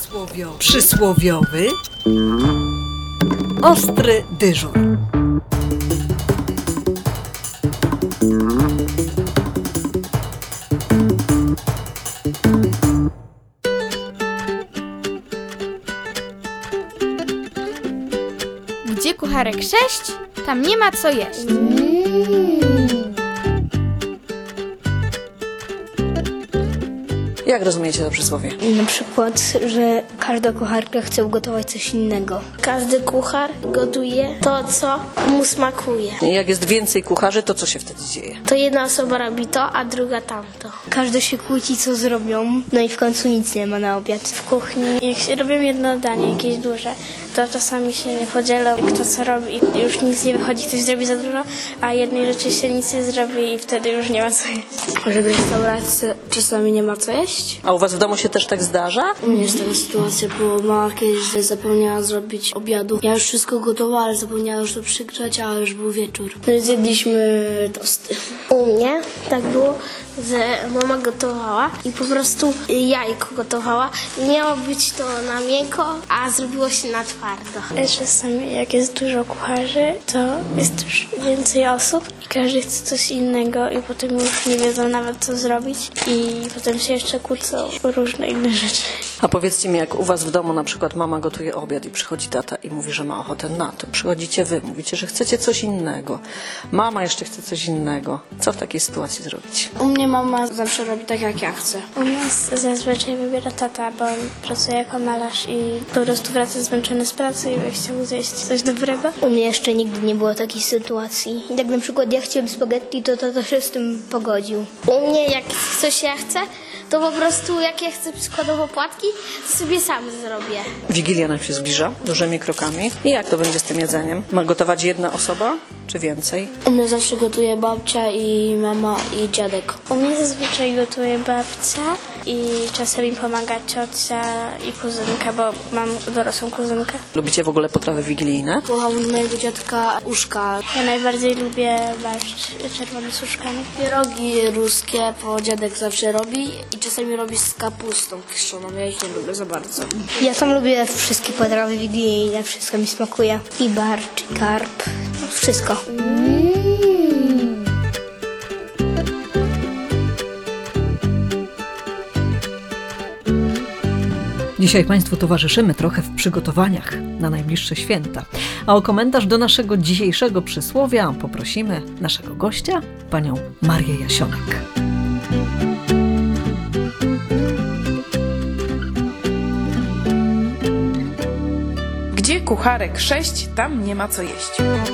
Przysłowiowy ostry dyżur. Gdzie kucharek 6, tam nie ma co jeść. Jak rozumiecie to przysłowie? Na przykład, że każda kucharka chce ugotować coś innego. Każdy kuchar gotuje to, co mu smakuje. Jak jest więcej kucharzy, to co się wtedy dzieje? To jedna osoba robi to, a druga tamto. Każdy się kłóci, co zrobią, no i w końcu nic nie ma na obiad. W kuchni, jak się robią jedno danie, jakieś duże, to czasami się nie podzielą, kto co robi i już nic nie wychodzi, ktoś zrobi za dużo, a jednej rzeczy się nic nie zrobi i wtedy już nie ma co jeść. Że w restauracji czasami nie ma co jeść. A u was w domu się też tak zdarza? U mnie jest taka sytuacja, bo mama kiedyś zapomniała zrobić obiadu. Ja już wszystko gotowała, ale zapomniała już to przygrzać, a już był wieczór. Zjedliśmy tosty. U mnie tak było, że mama gotowała i po prostu jajko gotowała. Miało być to na miękko, a zrobiło się na twardo. Czasami jak jest dużo kucharzy, to jest już więcej osób i każdy chce coś innego i potem już nie wiedzą nawet co zrobić i potem się jeszcze kłócą o różne inne rzeczy. A powiedzcie mi, jak u was w domu na przykład mama gotuje obiad i przychodzi tata i mówi, że ma ochotę na to. Przychodzicie wy, mówicie, że chcecie coś innego. Mama jeszcze chce coś innego. Co w takiej sytuacji zrobić? U mnie mama zawsze robi tak, jak ja chcę. U nas zazwyczaj wybiera tata, bo on pracuje jako malarz i po prostu wraca zmęczony z pracy i by chciał zjeść coś dobrego. U mnie jeszcze nigdy nie było takiej sytuacji. Jak na przykład ja chciałem spaghetti, to tata się z tym pogodził. U mnie jak coś ja chcę, to po prostu jak ja chcę składowo płatki, to sobie sam zrobię. Wigilia nam się zbliża dużymi krokami. I jak to będzie z tym jedzeniem? Ma gotować jedna osoba, czy więcej? U mnie zawsze gotuje babcia i mama i dziadek. U mnie zazwyczaj gotuje babcia i czasami pomaga ciocia i kuzynka, bo mam dorosłą kuzynkę. Lubicie w ogóle potrawy wigilijne? Kocham od mojego dziadka uszka. Ja najbardziej lubię barszcz czerwony z uszkami. Pierogi ruskie, bo dziadek zawsze robi i czasami robi z kapustą kiszoną. Ja ich nie lubię za bardzo. Ja tam lubię wszystkie potrawy wigilijne, wszystko mi smakuje. I barszcz, i karp, no wszystko. Dzisiaj Państwu towarzyszymy trochę w przygotowaniach na najbliższe święta. A o komentarz do naszego dzisiejszego przysłowia poprosimy naszego gościa, panią Marię Jasionek. Gdzie kucharek 6, tam nie ma co jeść.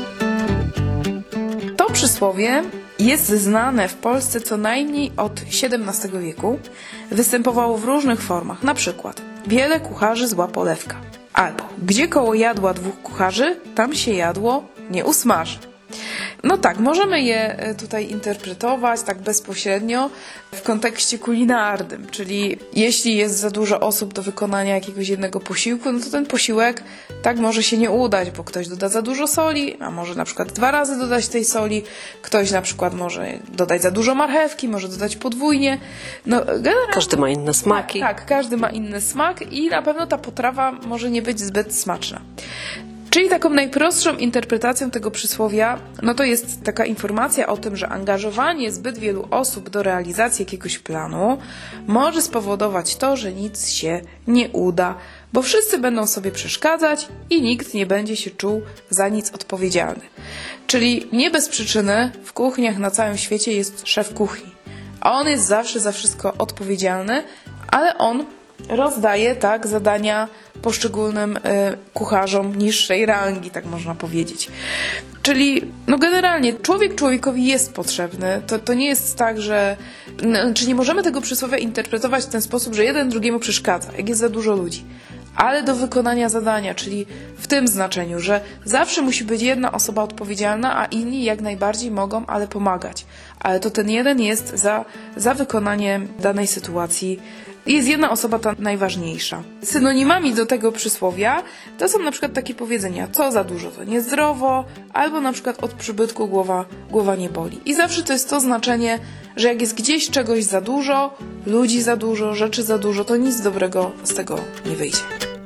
To przysłowie jest znane w Polsce co najmniej od XVII wieku. Występowało w różnych formach, na przykład wiele kucharzy zła polewka. Albo gdzie koło jadła dwóch kucharzy, tam się jadło nie usmaży. No tak, możemy je tutaj interpretować tak bezpośrednio w kontekście kulinarnym, czyli jeśli jest za dużo osób do wykonania jakiegoś jednego posiłku, no to ten posiłek tak może się nie udać, bo ktoś doda za dużo soli, a może na przykład 2 razy dodać tej soli, ktoś na przykład może dodać za dużo marchewki, może dodać podwójnie. No, generalnie Każdy ma inne smaki. Tak, każdy ma inny smak i na pewno ta potrawa może nie być zbyt smaczna. Czyli taką najprostszą interpretacją tego przysłowia, no to jest taka informacja o tym, że angażowanie zbyt wielu osób do realizacji jakiegoś planu może spowodować to, że nic się nie uda, bo wszyscy będą sobie przeszkadzać i nikt nie będzie się czuł za nic odpowiedzialny. Czyli nie bez przyczyny w kuchniach na całym świecie jest szef kuchni. On jest zawsze za wszystko odpowiedzialny, ale on rozdaje tak zadania poszczególnym kucharzom niższej rangi, tak można powiedzieć. Czyli no generalnie człowiek człowiekowi jest potrzebny. To nie jest tak, że... czy nie możemy tego przysłowia interpretować w ten sposób, że jeden drugiemu przeszkadza, jak jest za dużo ludzi. Ale do wykonania zadania, czyli w tym znaczeniu, że zawsze musi być jedna osoba odpowiedzialna, a inni jak najbardziej mogą, ale pomagać. Ale to ten jeden jest za wykonanie danej sytuacji jest jedna osoba ta najważniejsza. Synonimami do tego przysłowia to są na przykład takie powiedzenia: co za dużo to niezdrowo, albo na przykład od przybytku głowa nie boli. I zawsze to jest to znaczenie, że jak jest gdzieś czegoś za dużo, ludzi za dużo, rzeczy za dużo, to nic dobrego z tego nie wyjdzie.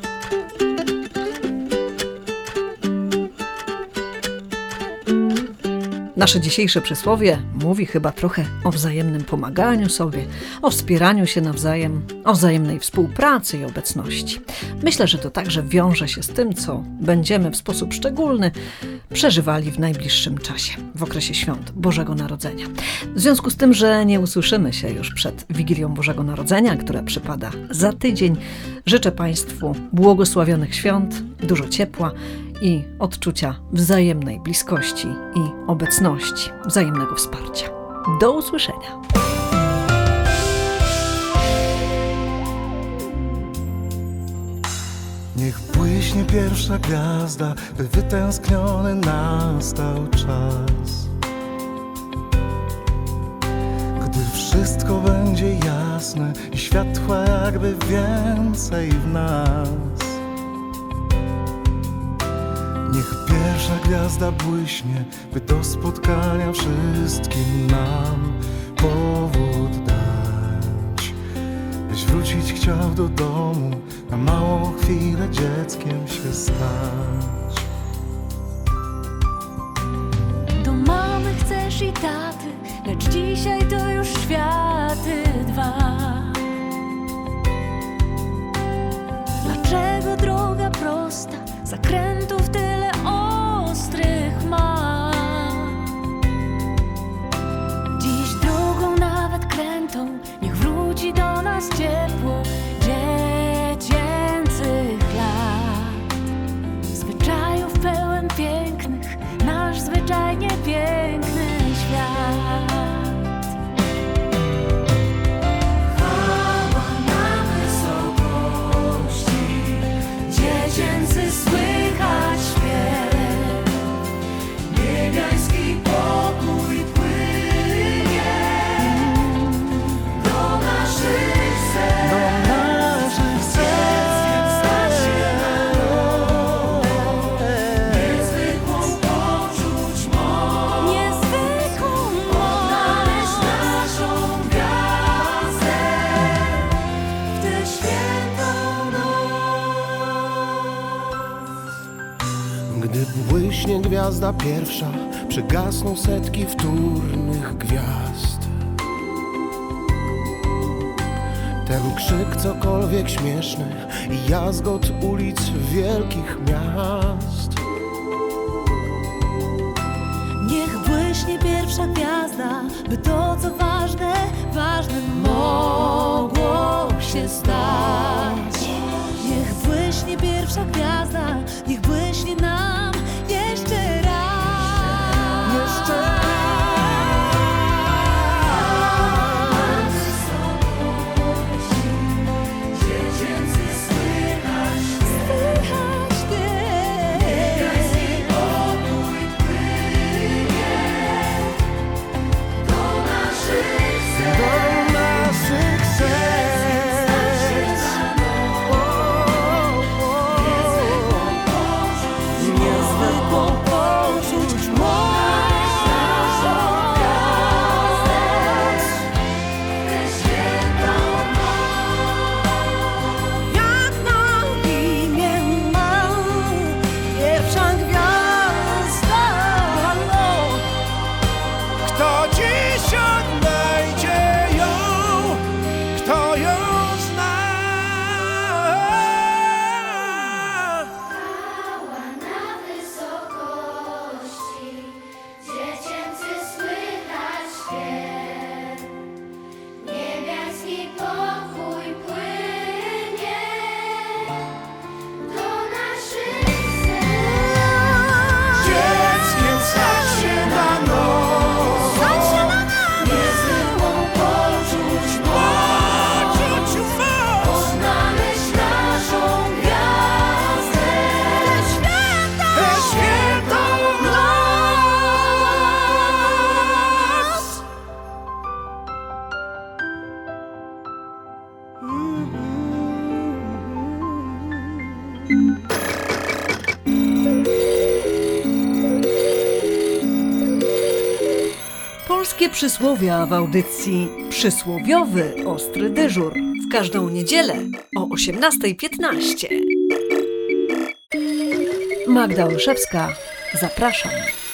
Nasze dzisiejsze przysłowie mówi chyba trochę o wzajemnym pomaganiu sobie, o wspieraniu się nawzajem, o wzajemnej współpracy i obecności. Myślę, że to także wiąże się z tym, co będziemy w sposób szczególny przeżywali w najbliższym czasie, w okresie świąt Bożego Narodzenia. W związku z tym, że nie usłyszymy się już przed Wigilią Bożego Narodzenia, która przypada za tydzień, życzę Państwu błogosławionych świąt, dużo ciepła i odczucia wzajemnej bliskości i obecności, wzajemnego wsparcia. Do usłyszenia! Niech błyśnie pierwsza gwiazda, by wytęskniony nastał czas. Gdy wszystko będzie jasne i światła jakby więcej w nas. Niech pierwsza gwiazda błyśnie, by do spotkania wszystkim nam powód dać. Byś wrócić chciał do domu, na małą chwilę dzieckiem się stać. Do mamy chcesz i taty, lecz dzisiaj to już światy dwa. Dlaczego droga prosta, zakrętów tyle ostrych ma? Dziś drogą nawet krętą, niech wróci do nas ciepło dziecięcych lat. Zwyczajów pełen pięknych, nasz zwyczajnie piękny świat. Chwała na wysokości, dziecięcy słychać śpiew, niebiański pokój płynie do naszych serc. Niezwykłą poczuć moc, niezwykłą odnaleźć naszą gwiazdę w tę świętą noc. Gdy błyśnie gwiazda pierwsza, przygasną setki wtórnych gwiazd. Ten krzyk cokolwiek śmieszny i jazgot ulic wielkich miast. Niech błyśnie pierwsza gwiazda, by to co ważne, ważnym mogło się stać. Niech błyśnie pierwsza gwiazda, niech błyśnie nam jeszcze raz. Dziecięcy słychać niebiański pokój płynie do naszych serc. Polskie przysłowia w audycji Przysłowiowy Ostry Dyżur w każdą niedzielę o 18:15. Magda Olszewska, zapraszam.